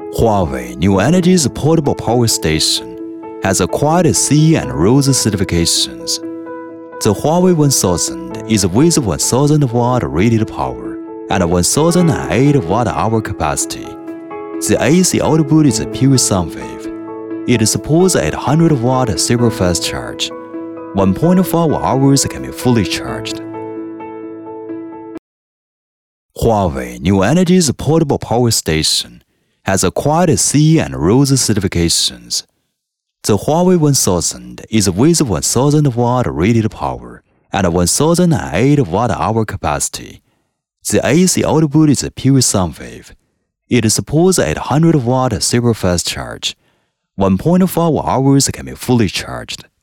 Huawei New Energy's portable power station has acquired CE and RoHS certifications. The Huawei 1000 is with 1000 watt rated power and 1008 watt-hour capacity. The AC output is a pure sound wave. It supports 800 watt super fast charge. 1.4 hours can be fully charged. Huawei New Energy's portable power station has acquired CE and RoHS certifications. The Huawei 1000 is with 1000 watt rated power and 1008 watt-hour capacity. The AC output is a pure sound wave. It supports 800 watt super fast charge. 1.4 hours can be fully charged.